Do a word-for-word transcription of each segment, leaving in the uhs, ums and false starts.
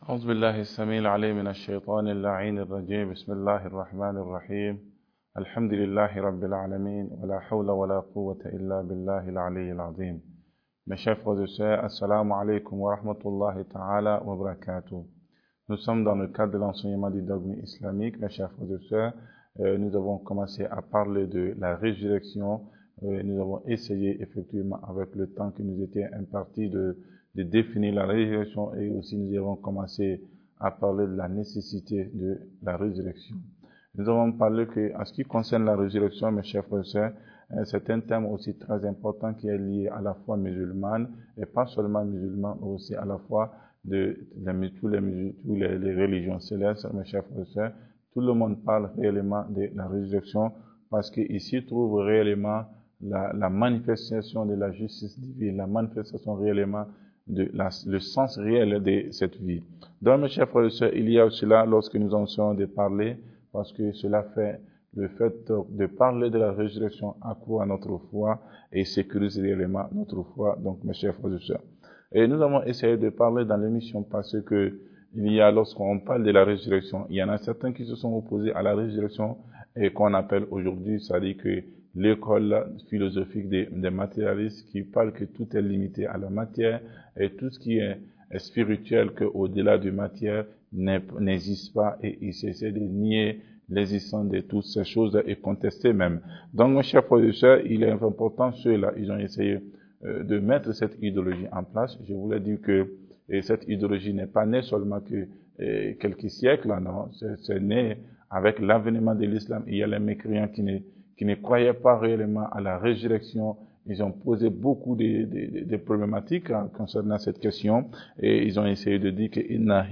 أعوذ بالله السميع العليم من الشيطان اللعين الرجيم بسم الله الرحمن الرحيم الحمد لله رب العالمين ولا حول ولا قوة إلا بالله العلي العظيم. Mes chers frères et sœurs, assalamu alaikum wa rahmatullahi ta'ala wa barakatuh. Nous sommes dans le cadre de l'enseignement du dogme islamique. Mes chers frères et sœurs, euh, nous avons commencé à parler de la résurrection. Euh, nous avons essayé effectivement avec le temps qui nous était imparti de de définir la résurrection et aussi nous avons commencé à parler de la nécessité de la résurrection. Nous avons parlé que, en ce qui concerne la résurrection, mes chers frères et sœurs, c'est un thème aussi très important qui est lié à la foi musulmane et pas seulement musulmane, mais aussi à la foi de, de, de tous, les, tous les, les religions célestes, mes chers frères et sœurs. Tout le monde parle réellement de la résurrection parce qu'ici trouve réellement la, la manifestation de la justice divine, la manifestation réellement de la, le sens réel de cette vie. Donc, mes chers frères et sœurs, il y a cela lorsque nous en sommes de parler, parce que cela fait le fait de parler de la résurrection accroît notre foi et sécurise réellement notre foi. Donc, mes chers frères et sœurs. Et nous avons essayé de parler dans l'émission parce que il y a, lorsqu'on parle de la résurrection, il y en a certains qui se sont opposés à la résurrection et qu'on appelle aujourd'hui, c'est-à-dire que l'école philosophique des, des matérialistes qui parle que tout est limité à la matière et tout ce qui est, est spirituel qu'au-delà de matière n'existe pas et ils essaient de nier l'existence de toutes ces choses et contester même. Donc, mes chers frères et sœurs, il est important, ceux-là, ils ont essayé euh, de mettre cette idéologie en place. Je voulais dire que et cette idéologie n'est pas née seulement que euh, quelques siècles, non, c'est, c'est né avec l'avènement de l'islam. Il y a les mécréants qui ne qui ne croyaient pas réellement à la résurrection. Ils ont posé beaucoup de, de, de problématiques hein, concernant cette question et ils ont essayé de dire que inna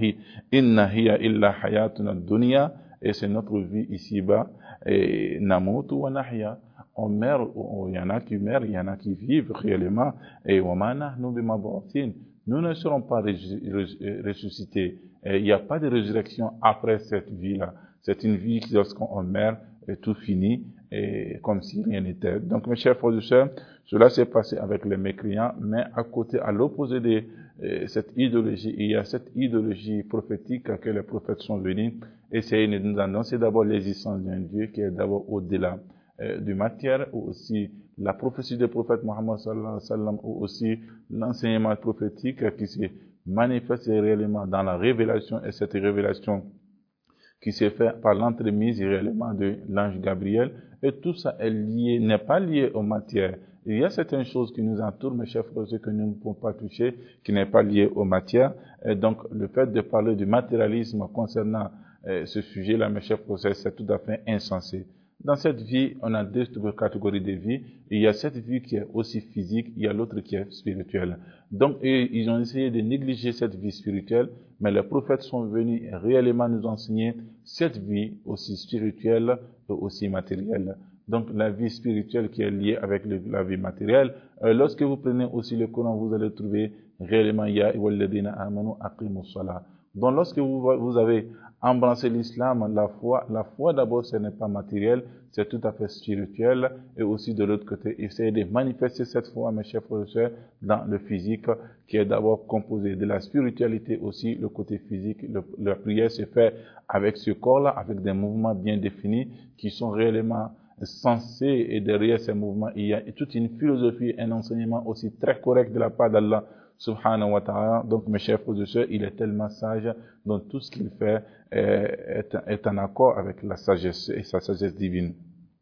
hiya illa hayatuna dunya, et c'est notre vie ici-bas, et namutu wa nahya. On meurt, il y en a qui meurent, il y en a qui vivent réellement, et wa ma nahnu bimab'uthin. Nous ne serons pas ressuscités. Et il n'y a pas de résurrection après cette vie-là. C'est une vie qui, lorsqu'on meurt, est tout fini, et comme si rien n'était. Donc, mes chers frères et sœurs, cela s'est passé avec les mécréants, mais à côté, à l'opposé de euh, cette idéologie, il y a cette idéologie prophétique que les prophètes sont venus essayer de nous annoncer d'abord l'existence d'un Dieu qui est d'abord au-delà euh, du matière, ou aussi la prophétie du prophète Mohammed sallallahu alayhi wa sallam, ou aussi l'enseignement prophétique qui se manifeste réellement dans la révélation, et cette révélation qui s'est fait par l'entremise réellement de l'ange Gabriel, et tout ça est lié, n'est pas lié aux matières. Il y a certaines choses qui nous entourent, mes chers frères, que nous ne pouvons pas toucher, qui n'est pas lié aux matières. Et donc, le fait de parler du matérialisme concernant euh, ce sujet-là, mes chers frères, c'est tout à fait insensé. Dans cette vie, on a deux catégories de vie. Il y a cette vie qui est aussi physique, il y a l'autre qui est spirituelle. Donc, ils ont essayé de négliger cette vie spirituelle, mais les prophètes sont venus réellement nous enseigner cette vie aussi spirituelle et aussi matérielle. Donc, la vie spirituelle qui est liée avec le, la vie matérielle. Euh, lorsque vous prenez aussi le Coran, vous allez trouver réellement ya ayyuhalladhina amanu aqimus salah. Donc, lorsque vous, vous avez embrasser l'islam, la foi, la foi d'abord ce n'est pas matériel, c'est tout à fait spirituel, et aussi de l'autre côté, essayer de manifester cette foi, mes chers frères et sœurs, dans le physique, qui est d'abord composé de la spiritualité aussi, le côté physique. Le, la prière se fait avec ce corps-là, avec des mouvements bien définis, qui sont réellement sensés, et derrière ces mouvements, il y a toute une philosophie, un enseignement aussi très correct de la part d'Allah, subhanahu wa ta'ala. Donc, mes chers frères et sœurs, il est tellement sage, dans tout ce qu'il fait est, est en accord avec la sagesse et sa sagesse divine.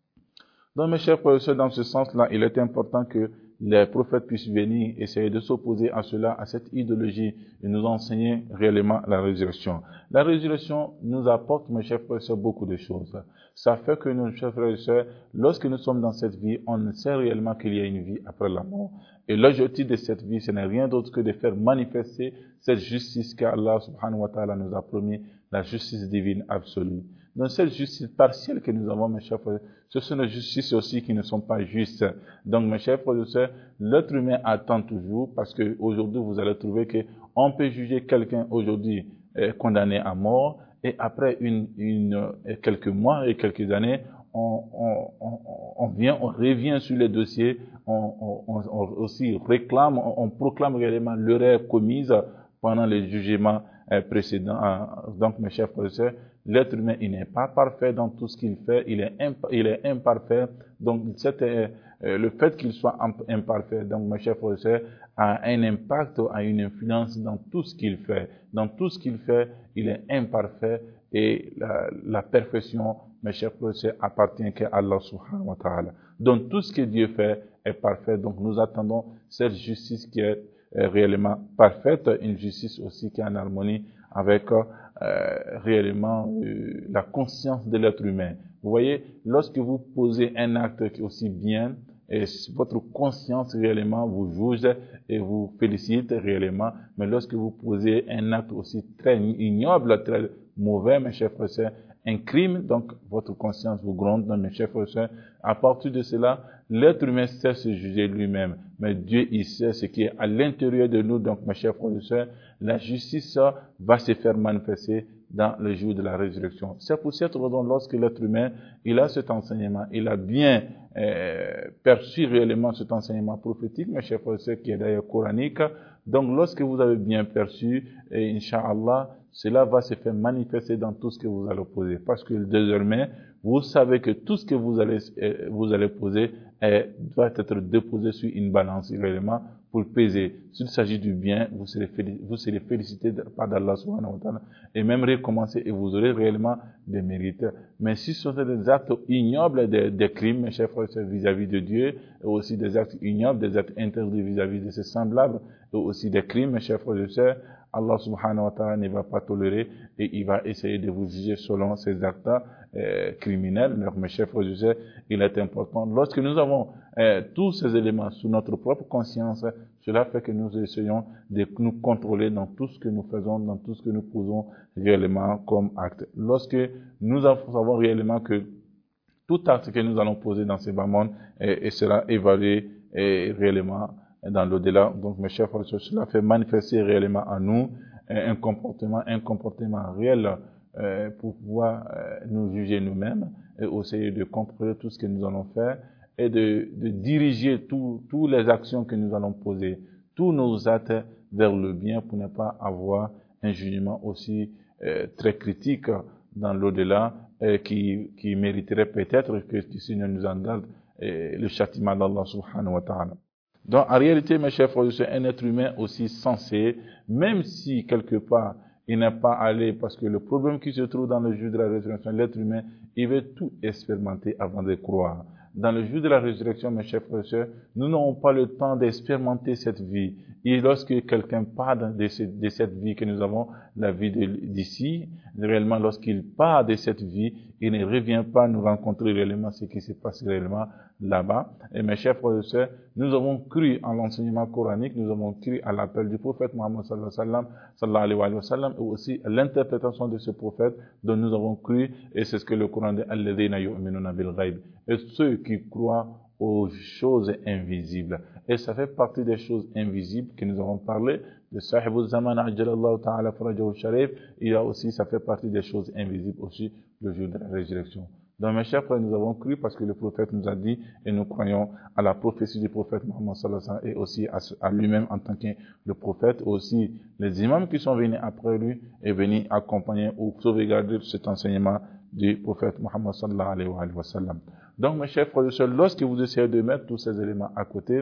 Donc, mes chers frères et sœurs, dans ce sens-là, il est important que les prophètes puissent venir essayer de s'opposer à cela, à cette idéologie, et nous enseigner réellement la résurrection. La résurrection nous apporte, mes chers frères et sœurs, beaucoup de choses. Ça fait que, nos chers frères et sœurs, lorsque nous sommes dans cette vie, on ne sait réellement qu'il y a une vie après la mort. Et l'objectif de cette vie, ce n'est rien d'autre que de faire manifester cette justice qu'Allah subhanahu wa ta'ala nous a promis, la justice divine absolue. Donc cette justice partielle que nous avons, mes chers frères, ce sont des justices aussi qui ne sont pas justes. Donc mes chers frères et sœurs, l'être humain attend toujours, parce que aujourd'hui vous allez trouver que on peut juger quelqu'un aujourd'hui euh, condamné à mort, et après une, une, euh, quelques mois et quelques années, on, on, on, on vient, on revient sur les dossiers, on, on, on aussi réclame, on, on proclame réellement l'erreur commise pendant les jugements euh, précédents. Euh, donc, mes chers frères et sœurs, l'être humain, il n'est pas parfait dans tout ce qu'il fait, il est, imp- il est imparfait. Donc, c'était, euh, le fait qu'il soit imparfait, donc, mes chers frères et sœurs, a un impact, a une influence dans tout ce qu'il fait. Dans tout ce qu'il fait, il est imparfait et la, la perfection, mes chers frères et sœurs, appartient qu'à Allah subhanahu wa ta'ala. Donc, tout ce que Dieu fait est parfait. Donc, nous attendons cette justice qui est euh, réellement parfaite, une justice aussi qui est en harmonie avec euh, réellement euh, la conscience de l'être humain. Vous voyez, lorsque vous posez un acte qui est aussi bien, et votre conscience réellement vous juge et vous félicite réellement, mais lorsque vous posez un acte aussi très ignoble, très mauvais, mes chers frères et sœurs, un crime, donc votre conscience vous gronde, donc mes chers frères et sœurs, à partir de cela, l'être humain sait se juger lui-même, mais Dieu, il sait ce qui est à l'intérieur de nous, donc mes chers frères et sœurs, la justice va se faire manifester dans le jour de la résurrection. C'est pour cette raison, lorsque l'être humain, il a cet enseignement, il a bien euh, perçu réellement cet enseignement prophétique, mes chers frères et sœurs, qui est d'ailleurs coranique. Donc, lorsque vous avez bien perçu, et Inch'Allah, cela va se faire manifester dans tout ce que vous allez poser. Parce que désormais, vous savez que tout ce que vous allez, euh, vous allez poser euh, doit être déposé sur une balance réellement pour peser. S'il s'agit du bien, vous serez, félicité, vous serez félicité par Allah subhanahu wa ta'ala et même récompensé et vous aurez réellement des mérites. Mais si ce sont des actes ignobles, des, des crimes, mes chers frères et sœurs, vis-à-vis de Dieu, et aussi des actes ignobles, des actes interdits vis-à-vis de ses semblables, et aussi des crimes, mes chers frères et sœurs, Allah subhanahu wa ta'ala ne va pas tolérer et il va essayer de vous juger selon ces actes euh, criminels. Donc, mes chers frères et sœurs, il est important. Lorsque nous avons euh, tous ces éléments sous notre propre conscience, cela fait que nous essayons de nous contrôler dans tout ce que nous faisons, dans tout ce que nous posons réellement comme acte. Lorsque nous savons réellement que tout acte que nous allons poser dans ce bas monde et, et sera évalué et réellement dans l'au-delà. Donc, mes chers frères et sœurs, cela fait manifester réellement en nous un comportement, un comportement réel euh, pour pouvoir euh, nous juger nous-mêmes et aussi de contrôler tout ce que nous allons faire et de, de diriger toutes les actions que nous allons poser, tous nos actes vers le bien pour ne pas avoir un jugement aussi euh, très critique dans l'au-delà euh, qui, qui mériterait peut-être que le Seigneur nous en garde euh, le châtiment d'Allah subhanahu wa ta'ala. Donc, en réalité, mes chers frères, c'est un être humain aussi sensé, même si quelque part, il n'est pas allé, parce que le problème qui se trouve dans le jour de la résurrection, l'être humain, il veut tout expérimenter avant de croire. Dans le jour de la résurrection, mes chers frères et sœurs, nous n'aurons pas le temps d'expérimenter cette vie. Et lorsque quelqu'un part de, ce, de cette vie que nous avons, la vie d'ici, réellement, lorsqu'il part de cette vie, il ne revient pas nous rencontrer réellement ce qui se passe réellement là-bas. Et mes chers frères et sœurs, nous avons cru en l'enseignement coranique, nous avons cru à l'appel du prophète Mohammed sallallahu alayhi wa sallam, et aussi à l'interprétation de ce prophète dont nous avons cru, et c'est ce que le Coran dit, alladhina yu'minuna bil ghaib, et ceux qui croient aux choses invisibles. Et ça fait partie des choses invisibles que nous avons parlé de Sahibul Zaman ajjalallahu ta'ala farajahu sharif. Il y a aussi, ça fait partie des choses invisibles aussi, le jour de la résurrection. Donc, mes chers frères, nous avons cru parce que le prophète nous a dit et nous croyons à la prophétie du prophète Mohammed sallallahu alayhi wa sallam et aussi à, à lui-même en tant que le prophète. Aussi, les imams qui sont venus après lui et venus accompagner ou sauvegarder cet enseignement du prophète Mohammed sallallahu alayhi wa sallam. Donc, mes chers frères et sœurs, lorsque vous essayez de mettre tous ces éléments à côté,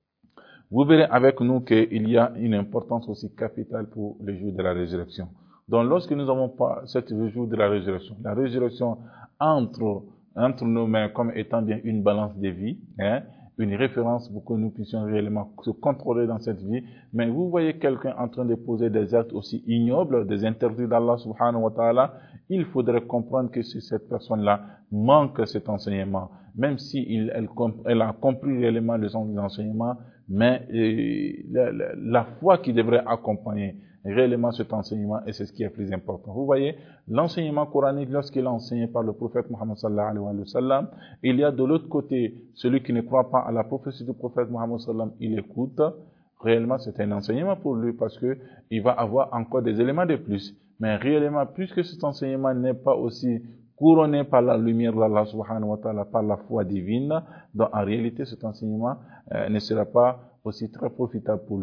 vous verrez avec nous qu'il y a une importance aussi capitale pour le jour de la résurrection. Donc, lorsque nous avons pas cette jour de la résurrection, la résurrection entre, entre nos mains comme étant bien une balance de vie, hein, une référence pour que nous puissions réellement se contrôler dans cette vie. Mais vous voyez quelqu'un en train de poser des actes aussi ignobles, des interdits d'Allah subhanahu wa ta'ala, il faudrait comprendre que si cette personne-là manque cet enseignement, même si il, elle, elle a compris réellement le sens de l'enseignement, mais euh, la, la, la foi qui devrait accompagner réellement cet enseignement, et c'est ce qui est plus important. Vous voyez, l'enseignement coranique, lorsqu'il est enseigné par le prophète Mohammed sallallahu alayhi wa sallam, il y a de l'autre côté celui qui ne croit pas à la prophétie du prophète Mohammed sallallahu alayhi wa sallam, il écoute. Réellement, c'est un enseignement pour lui parce que il va avoir encore des éléments de plus. Mais réellement, puisque cet enseignement n'est pas aussi couronné par la lumière d'Allah subhanahu wa ta'ala, par la foi divine, donc en réalité, cet enseignement euh, ne sera pas aussi très profitable pour lui.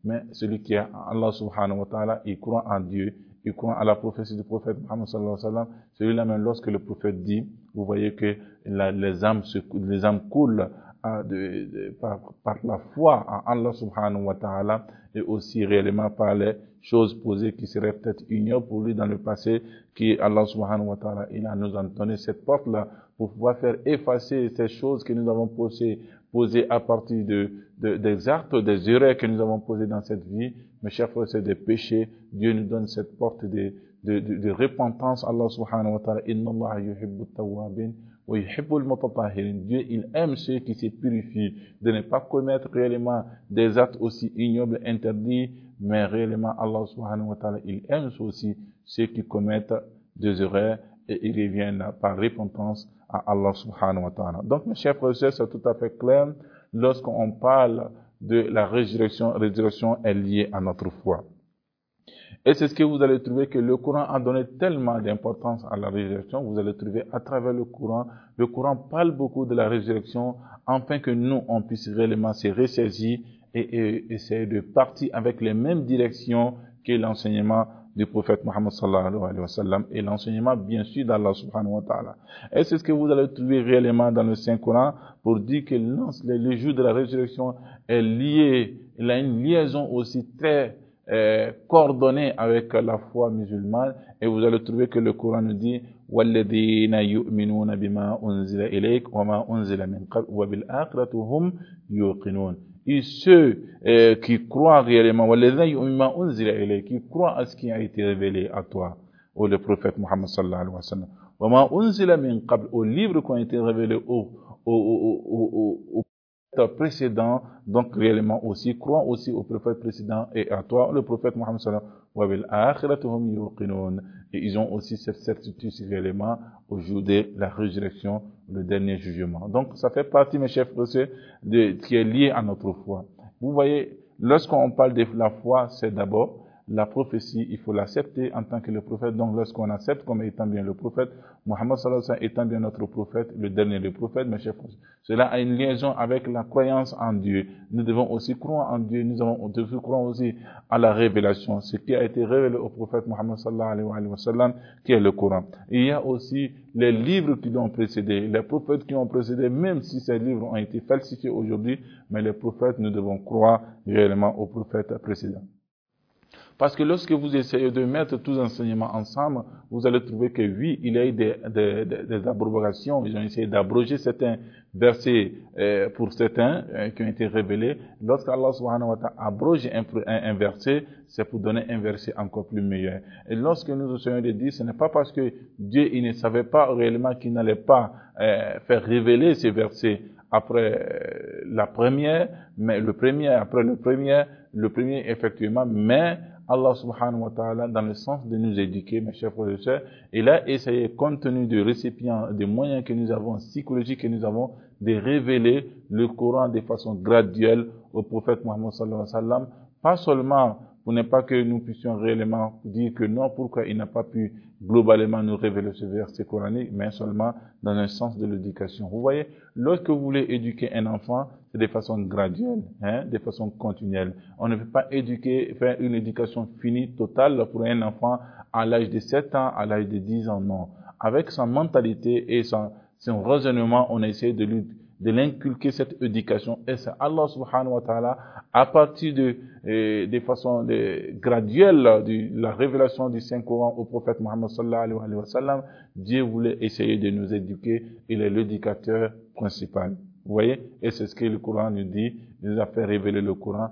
mais celui qui est Allah subhanahu wa ta'ala, il croit en Dieu, il croit à la prophétie du prophète Muhammad sallallahu alayhi wa sallam. Celui-là même, lorsque le prophète dit, vous voyez que la, les âmes se, les âmes coulent à, de, de, par, par la foi en Allah subhanahu wa ta'ala, et aussi réellement par les choses posées qui seraient peut-être ignobles pour lui dans le passé, qui Allah subhanahu wa ta'ala, il a nous a donné cette porte-là pour pouvoir faire effacer ces choses que nous avons posées, posées à partir de, de, des actes, des erreurs que nous avons posées dans cette vie. Mes chers frères, c'est des péchés. Dieu nous donne cette porte de, de, de, de repentance. Allah subhanahu wa ta'ala, inna Allah yuhibbu tawwabin wa yuhibbu al-mutatahhirin. Dieu, il aime ceux qui se purifient, de ne pas commettre réellement des actes aussi ignobles, interdits, mais réellement Allah subhanahu wa ta'ala, il aime aussi ceux qui commettent des erreurs et ils reviennent par repentance à Allah subhanahu wa ta'ala. Donc, mes chers frères et sœurs, c'est tout à fait clair. Lorsqu'on parle de la résurrection, résurrection est liée à notre foi. Et c'est ce que vous allez trouver que le Coran a donné tellement d'importance à la résurrection. Vous allez trouver à travers le Coran, le Coran parle beaucoup de la résurrection, afin que nous, on puisse réellement se ressaisir et, et essayer de partir avec les mêmes directions que l'enseignement du prophète Muhammad sallallahu alayhi wa sallam et l'enseignement bien sûr d'Allah subhanahu wa ta'ala. Et c'est ce que vous allez trouver réellement dans le Saint-Coran pour dire que le jour de la résurrection est lié, il a une liaison aussi très euh, coordonnée avec la foi musulmane, et vous allez trouver que le Coran nous dit وَالَّذِينَ يُؤْمِنُونَ بِمَا أُنزِلَ إِلَيْكَ وَمَا أُنزِلَ مِنْ قَبْلِكَ وَبِالْآخِرَةِ هُمْ يُوقِنُونَ. Et ceux euh, qui croient réellement, qui croient à ce qui a été révélé à toi, au le prophète Muhammad sallallahu alayhi wa sallam, au livre qui a été révélé au, au, au, au, au, au précédent, donc réellement aussi, croient aussi au prophète précédent et à toi, le prophète Muhammad sallallahu alayhi wa sallam, et ils ont aussi cette certitude réellement au jour de la résurrection, le dernier jugement. Donc, ça fait partie, mes chers frères, de, qui est lié à notre foi. Vous voyez, lorsqu'on parle de la foi, c'est d'abord la prophétie, il faut l'accepter en tant que le prophète. Donc, lorsqu'on accepte comme étant bien le prophète, Muhammad sallallahu alayhi wa sallam étant bien notre prophète, le dernier des prophètes, mes chers frères, cela a une liaison avec la croyance en Dieu. Nous devons aussi croire en Dieu, nous devons, devons croire aussi à la révélation, ce qui a été révélé au prophète Muhammad sallallahu alayhi wa sallam, qui est le Coran. Et il y a aussi les livres qui l'ont précédé, les prophètes qui ont précédé, même si ces livres ont été falsifiés aujourd'hui, mais les prophètes, nous devons croire réellement aux prophètes précédents. Parce que lorsque vous essayez de mettre tous les enseignements ensemble, vous allez trouver que oui, il y a eu des, des, des, des abrogations. Ils ont essayé d'abroger certains versets euh, pour certains euh, qui ont été révélés. Lorsque Allah subhanahu wa ta'ala abroge un, un, un verset, c'est pour donner un verset encore plus meilleur. Et lorsque nous essayons de dire, ce n'est pas parce que Dieu il ne savait pas réellement qu'il n'allait pas euh, faire révéler ces versets après euh, la première, mais le premier, après le premier, le premier effectivement, mais Allah subhanahu wa ta'ala, dans le sens de nous éduquer, mes chers frères et sœurs, il a essayé, compte tenu du récipient, des moyens que nous avons, psychologiques que nous avons, de révéler le Coran de façon graduelle au prophète Muhammad sallallahu alayhi wa sallam, pas seulement pour ne pas que nous puissions réellement dire que non, pourquoi il n'a pas pu globalement nous révéler ce verset coranique, mais seulement dans un sens de l'éducation. Vous voyez, lorsque vous voulez éduquer un enfant, c'est de façon graduelle, hein, de façon continuelle. On ne peut pas éduquer, faire une éducation finie, totale pour un enfant à l'âge de sept ans, à l'âge de dix ans, non. Avec sa mentalité et son, son raisonnement, on essaie de lui de l'inculquer cette éducation, et c'est Allah subhanahu wa ta'ala, à partir de, euh, de façon de, graduelle, de la révélation du Saint-Coran au prophète Muhammad sallallahu alayhi wa sallam, Dieu voulait essayer de nous éduquer, il est l'éducateur principal. Vous voyez? Et c'est ce que le Coran nous dit, il nous a fait révéler le Coran,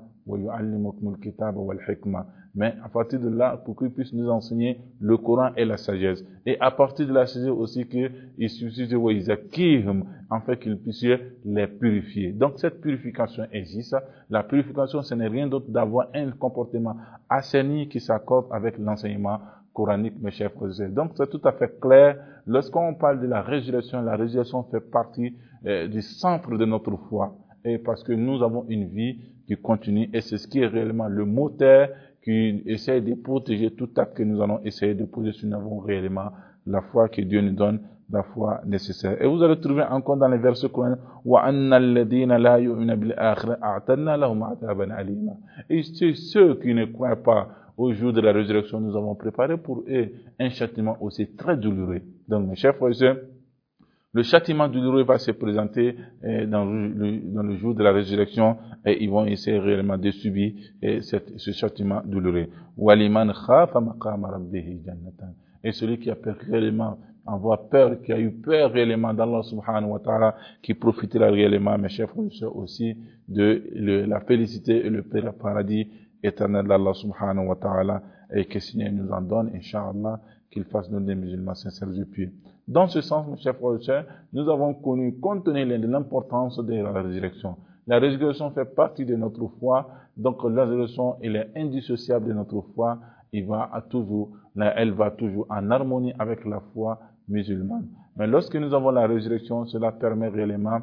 mais à partir de là, pour qu'il puisse nous enseigner le Coran et la sagesse. Et à partir de la sagesse aussi qu'il suffit de Wa'izakihum, en fait qu'il puisse les purifier. Donc cette purification existe. La purification, ce n'est rien d'autre d'avoir un comportement assaini qui s'accorde avec l'enseignement coranique, mes chers frères. Donc c'est tout à fait clair. Lorsqu'on parle de la résurrection, la résurrection fait partie euh, du centre de notre foi. Et parce que nous avons une vie qui continue, et c'est ce qui est réellement le moteur qui essaie de protéger tout acte que nous allons essayer de poser si nous avons réellement la foi que Dieu nous donne la foi nécessaire. Et vous allez trouver encore dans les versets coraniques, وَأَنَّ الَّذِينَ لَا يُؤْمِنُونَ بِالْآخِرَةِ أَعْتَدْنَا لَهُمْ عَذَابًا أَلِيمًا. Et ceux qui ne croient pas au jour de la résurrection, nous avons préparé pour eux un châtiment aussi très douloureux. Donc, mes chers frères et sœurs, le châtiment douloureux va se présenter euh, dans, le, dans le jour de la résurrection et ils vont essayer réellement de subir euh, cette, ce châtiment douloureux. وَلِمَنْ خَافَ مَقَامَ رَبِّهِ جَنَّتَانِ. Et celui qui a peur réellement, avoir peur, qui a eu peur réellement d'Allah subhanahu wa ta'ala, qui profitera réellement, mes chers frères et sœurs, aussi de le, la félicité et le paradis éternel d'Allah subhanahu wa ta'ala, et que Seigneur nous en donne, Inch'Allah, qu'il fasse nous des musulmans sincères et pieux. Dans ce sens, mes chers frères et sœurs, nous avons connu, compte tenu de l'importance de la résurrection. La résurrection fait partie de notre foi, donc la résurrection, elle est indissociable de notre foi, il va à toujours, elle va toujours en harmonie avec la foi musulmane. Mais lorsque nous avons la résurrection, cela permet réellement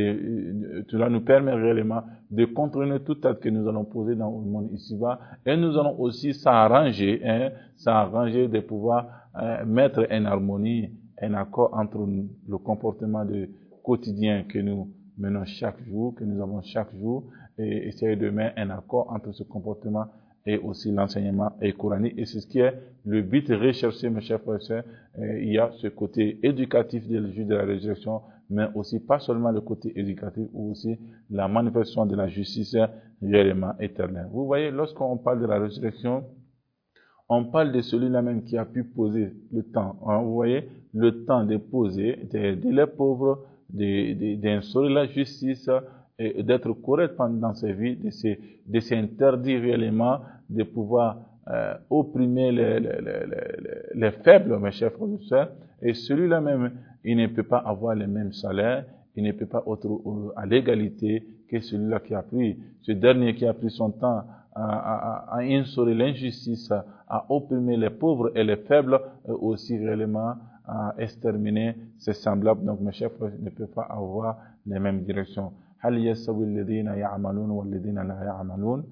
de, cela nous permet réellement de contrôler tout acte que nous allons poser dans le monde ici-bas, et nous allons aussi s'arranger, hein, s'arranger de pouvoir euh, mettre en harmonie, un accord entre le comportement de quotidien que nous menons chaque jour, que nous avons chaque jour, et essayer de mettre un accord entre ce comportement et aussi l'enseignement coranique. Et c'est ce qui est le but recherché, mes chers frères et sœurs. Il y a ce côté éducatif du jour de la résurrection, mais aussi pas seulement le côté éducatif, ou aussi la manifestation de la justice réellement éternelle. Vous voyez, lorsqu'on parle de la résurrection, on parle de celui-là même qui a pu poser le temps. Hein, vous voyez, le temps de poser, d'aider les pauvres, d'instaurer la justice, et d'être correct pendant sa vie, de s'interdire réellement, de pouvoir euh, opprimer les, les, les, les, les faibles, mes chers frères et sœurs. Et celui-là même, il ne peut pas avoir le même salaire, il ne peut pas être à l'égalité que celui-là qui a pris, ce dernier qui a pris son temps à, à, à instaurer l'injustice, à, à opprimer les pauvres et les faibles, et aussi réellement à exterminer ses semblables. Donc mes chers frères ne peuvent pas avoir les mêmes directions. هل يستوي الذين يعملون والذين لا يعملون?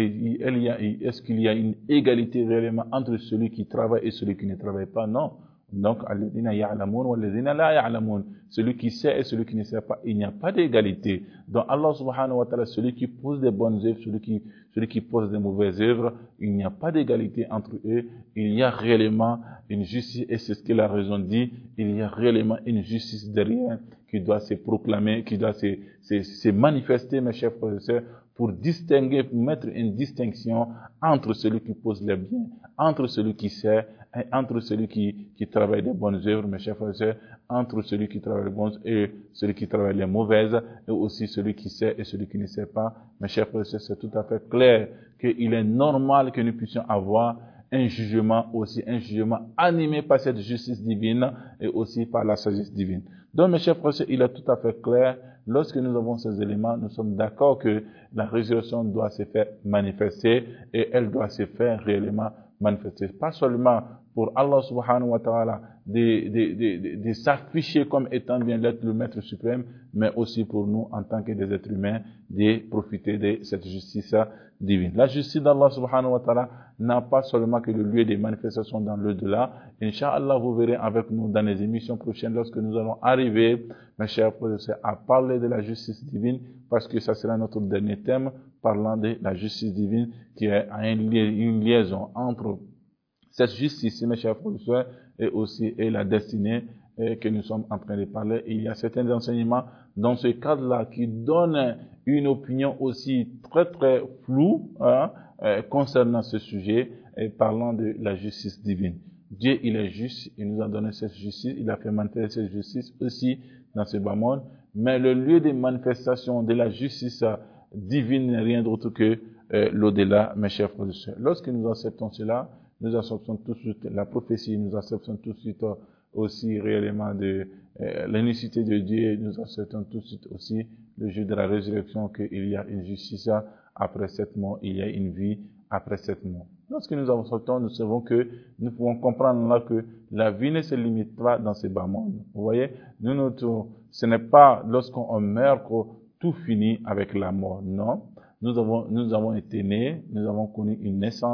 Est-ce qu'il y a une égalité réellement entre celui qui travaille et celui qui ne travaille pas? Non. Donc, الذين يعلمون والذين لا يعلمون. Celui qui sait et celui qui ne sait pas, il n'y a pas d'égalité. Donc Allah subhanahu wa ta'ala, celui qui pose des bonnes œuvres, celui qui, celui qui pose des mauvaises œuvres, il n'y a pas d'égalité entre eux. Il y a réellement une justice, et c'est ce que la raison dit, il y a réellement une justice derrière qui doit se proclamer, qui doit se, se, se manifester, mes chers frères et sœurs, pour distinguer, pour mettre une distinction entre celui qui pose les biens, entre celui qui sait, et entre celui qui, qui travaille des bonnes œuvres, mes chers frères et sœurs, entre celui qui travaille les bonnes et celui qui travaille les mauvaises, et aussi celui qui sait et celui qui ne sait pas. Mes chers frères et sœurs, c'est tout à fait clair qu'il est normal que nous puissions avoir un jugement aussi, un jugement animé par cette justice divine et aussi par la sagesse divine. Donc, mes chers frères, il est tout à fait clair, lorsque nous avons ces éléments, nous sommes d'accord que la résurrection doit se faire manifester et elle doit se faire réellement manifester. Pas seulement pour Allah subhanahu wa ta'ala de, de, de, de, de s'afficher comme étant bien l'être le maître suprême, mais aussi pour nous, en tant que des êtres humains, de profiter de cette justice divine. La justice d'Allah subhanahu wa ta'ala n'a pas seulement que le lieu des manifestations dans l'au-delà. Inch'Allah, vous verrez avec nous dans les émissions prochaines lorsque nous allons arriver, mes chers frères, à parler de la justice divine, parce que ça sera notre dernier thème, parlant de la justice divine, qui est une liaison entre cette justice, mes chers frères, et aussi et la destinée et que nous sommes en train de parler. Et il y a certains enseignements dans ce cadre-là qui donnent une opinion aussi très très floue hein, euh, concernant ce sujet, et parlant de la justice divine. Dieu, il est juste, il nous a donné cette justice, il a fait manifester cette justice aussi dans ce bas monde, mais le lieu de manifestation de la justice divine n'est rien d'autre que euh, l'au-delà, mes chers frères et sœurs. Lorsque nous acceptons cela, nous acceptons tout de suite la prophétie, nous acceptons tout de suite aussi réellement de euh, l'unicité de Dieu, nous acceptons tout de suite aussi le jour de la résurrection, qu'il y a une justice après cette mort, il y a une vie après cette mort. Lorsque nous acceptons, nous savons que nous pouvons comprendre là que la vie ne se limite pas dans ce bas monde. Vous voyez, nous, notre, ce n'est pas lorsqu'on meurt que tout finit avec la mort, non. Nous avons, nous avons été nés, nous avons connu une naissance,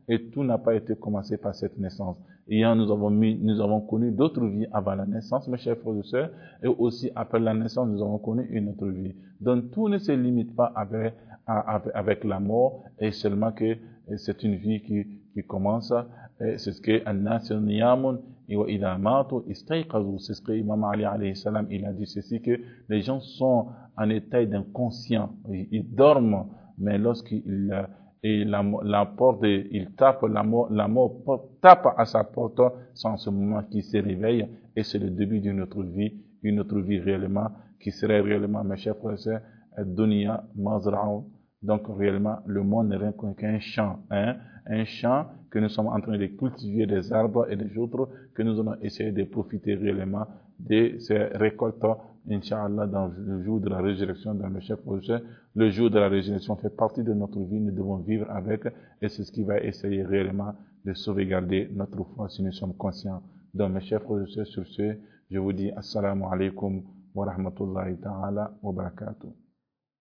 et tout n'a pas été commencé par cette naissance. Et nous avons mis, nous avons connu d'autres vies avant la naissance, mes chers frères et sœurs, et aussi après la naissance, nous avons connu une autre vie. Donc tout ne se limite pas avec, avec la mort, et seulement que c'est une vie qui, qui commence. C'est ce que An-Nas Niyamun wa idha matu istayqazu. C'est ce que Imam Ali alayhi salam, il a dit ceci, que les gens sont en état d'inconscient, ils dorment, mais lorsqu'ils et la, la porte, il tape, la mort, la mort tape à sa porte, c'est en ce moment qu'il se réveille, et c'est le début d'une autre vie, une autre vie réellement, qui serait réellement, mes chers frères et sœurs, Dunya Mazra'un. Donc réellement, le monde n'est rien qu'un champ, hein, un champ que nous sommes en train de cultiver des arbres et des autres, que nous allons essayer de profiter réellement de ces récoltes, Inch'Allah, dans le jour de la résurrection, dans le chef projet. Le jour de la résurrection fait partie de notre vie, nous devons vivre avec, et c'est ce qui va essayer réellement de sauvegarder notre foi si nous sommes conscients. Donc, mes chers frères et sœurs, sur ce, je vous dis assalamu alaikum wa rahmatullahi ta'ala wa barakatuh.